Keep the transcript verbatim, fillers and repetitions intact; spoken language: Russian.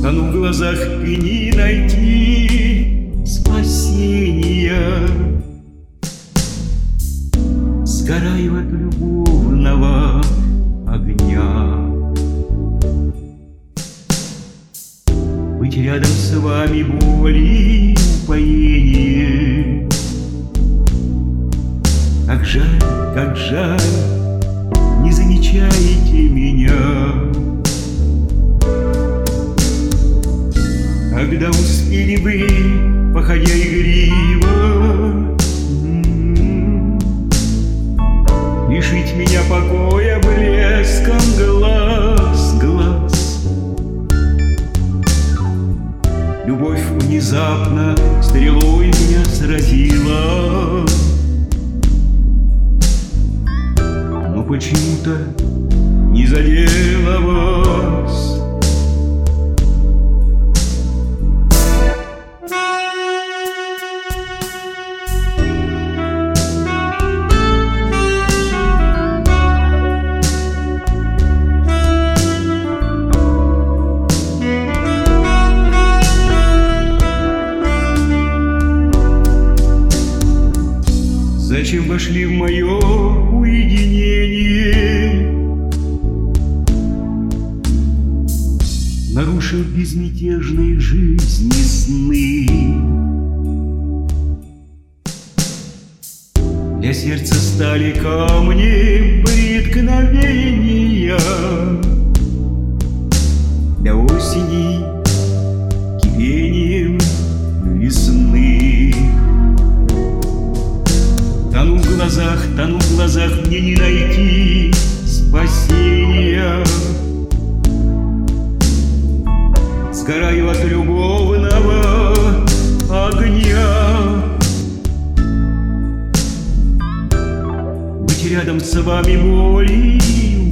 Тону в глазах и не найти спасения. Сгораю от любовного огня. Быть рядом с вами боль и упоение. Как жаль, как жаль, не замечаете меня. Когда успели бы, походя игриво, лишить меня покоя блеском глаз, глаз. Любовь внезапно стрелой меня сразила, но почему-то не задела вас. Зачем вошли в мое уединение, нарушив безмятежной жизни сны? Для сердца стали камни преткновения, для осени кипением весны. Тону в глазах, тону в глазах, мне не найти спасения. Сгораю от любовного огня. Быть рядом с вами боль и